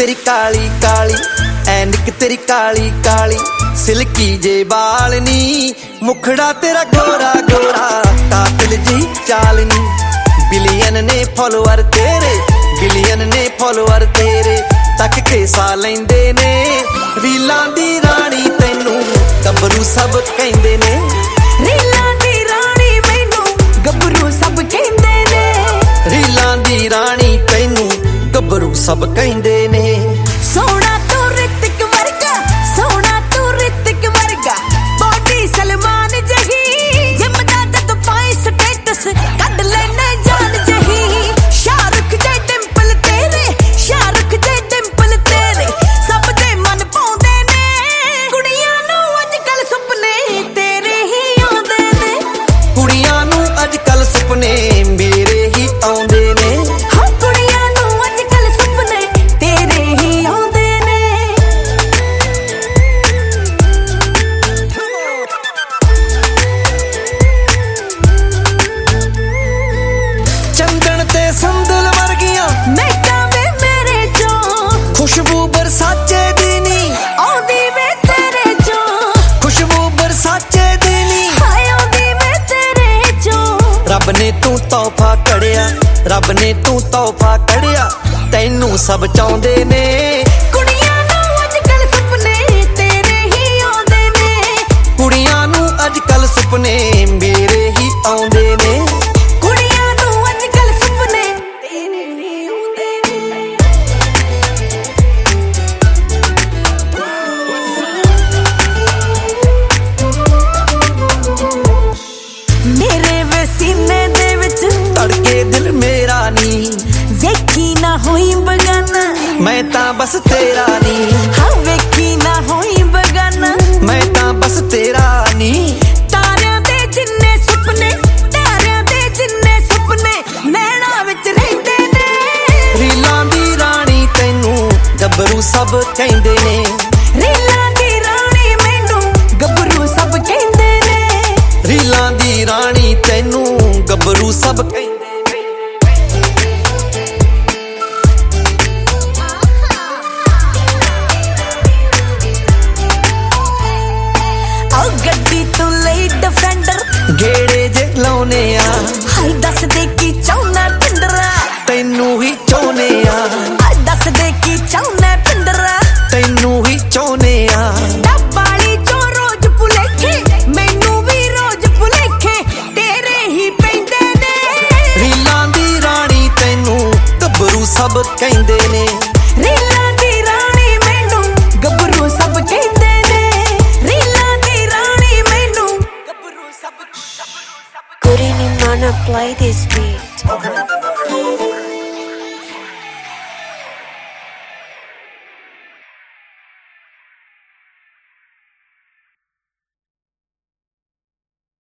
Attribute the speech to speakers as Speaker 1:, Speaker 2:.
Speaker 1: तेरी काली काली ऐनक तेरी काली काली सिल्की जे बाल नी मुखड़ा तेरा गोरा गोरा कातिल जी चाल नी बिलियन ने फॉलोअर तेरे बिलियन ने फॉलोअर तेरे तक के सा लैंदे ने रीलां दी रानी तैनू गबरू सब कहंदे ने
Speaker 2: रीलां दी रानी मैनू गबरू सब कहंदे ने
Speaker 1: रीलां दी रानी तैनू गबरू सब कहंदे ने
Speaker 2: सोना तू ऋतिक वर्गा सोना तू ऋतिक वर्गा बॉडी सलमान जही जिमदा जद पाए स्टेटस कड लेने जान जही शाहरुख जे डिंपल तेरे शाहरुख जे डिंपल तेरे सब दे मन पाउंदे ने कुड़ियां नू अजकल सुपने तेरे ही आउंदे ने
Speaker 1: कुड़ियां नू अजकल सुपने मेरे ही आउंदे ने
Speaker 2: हां कुड़ियां नू अजकल सुपने तेरे ही आउंदे ने
Speaker 1: चंदन ते संदल वर्गियां
Speaker 2: मैं कावे मेरे चो
Speaker 1: खुशबू बरसाचे दी नी
Speaker 2: आउंदी वे तेरे चो
Speaker 1: खुशबू बरसाचे दी नी
Speaker 2: हाय आउंदी वे तेरे चो
Speaker 1: रब ने तू तोहफा कड़िया रब ने तू तोहफा कड़िया तैनू सब चाहुंदे ने
Speaker 2: कुड़ियां नू अजकल सुपने तेरे ही आउंदे ने
Speaker 1: कुड़ियां नू अजकल सुपने मेरे ही आउंदे ने
Speaker 2: कुड़ियां नू अजकल सुपने तेरे ही आउंदे ने मेरे वे सीने दे विच
Speaker 1: तड़के दिल मेरा नी
Speaker 2: वेखी ना होई बगाना
Speaker 1: मैं तां बस तेरा नी
Speaker 2: हाँ वेखी ना होई बगाना
Speaker 1: मैं तां बस तेरा नी
Speaker 2: तारियां दे जिन्ने सुपने तारियां दे जिन्ने सुपने नैना विच रहिंदे ने
Speaker 1: रीलां दी रानी तैनू गबरू सब कहंदे ने
Speaker 2: रीलां दी रानी मैनू गबरू सब कहंदे ने
Speaker 1: रीलां दी रानी तैनू गबरू सब कहंदे ने
Speaker 2: आओ गड्डी तू लई डिफेंडर
Speaker 1: गेड़े जे लाउने आ
Speaker 2: हाय दस दे की चाहुना पिंडरा
Speaker 1: तैनू ही चाहुने आ
Speaker 2: हाय दस दे की चाहुना पिंडरा
Speaker 1: तैनू ही चाहुने आ
Speaker 2: डब्बाली चो रोज भुलेखे मैनू भी रोज भुलेखे तेरे ही पैंदे ने
Speaker 1: रीलां दी रानी तैनू गबरू सब कहंदे ने
Speaker 2: रीलां दी रानी मैनू गबरू सब कहंदे ने रीलां दी रानी मैनू गबरू सब
Speaker 3: Couldn't even wanna play this beat.